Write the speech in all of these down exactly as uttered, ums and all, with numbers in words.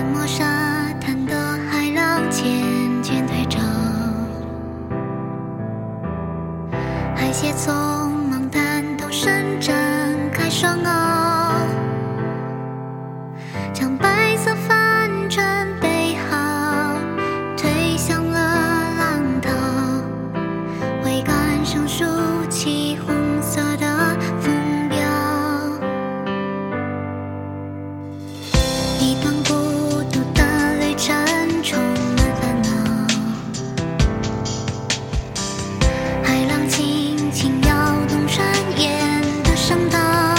漠沙滩的海浪渐渐退潮，海蟹匆忙弹头伸展开双螯，将白色帆船背好，推向了浪涛，桅杆上竖起红色的风标，一段孤独的旅程充满烦恼，海浪轻轻摇动船沿的商道，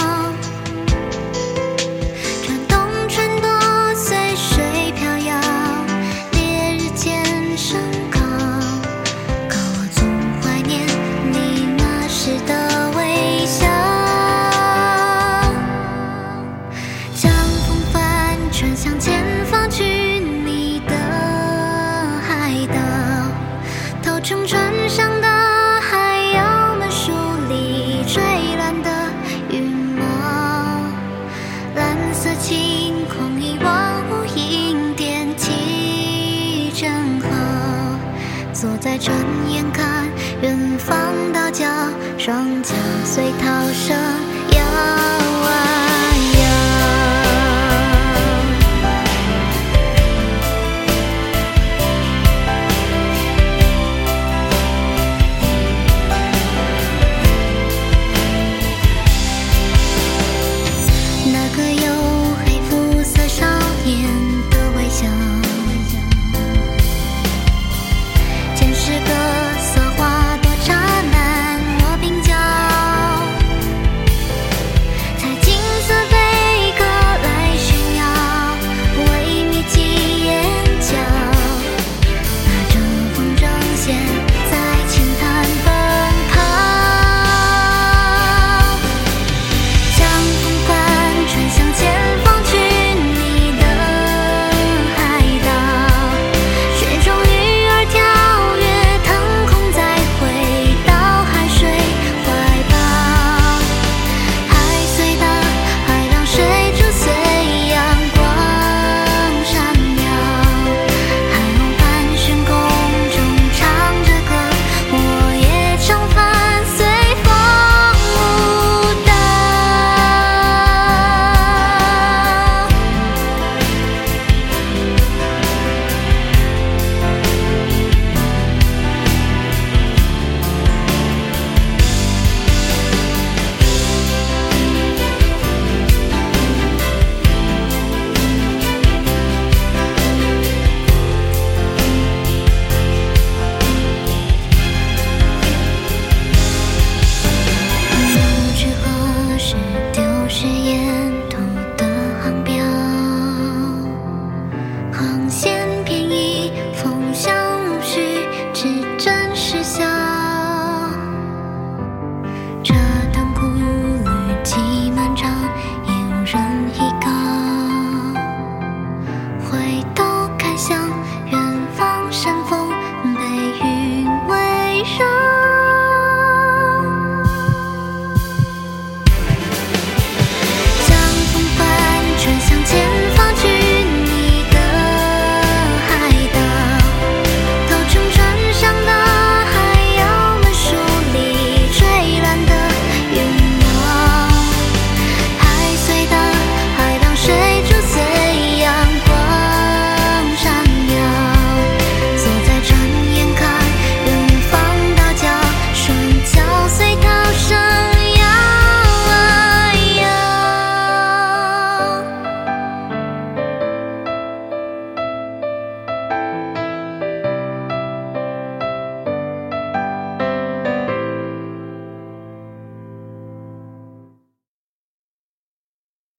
船动船舵随水飘摇，烈日渐升高，可我总怀念你那时的微笑，将风帆船向前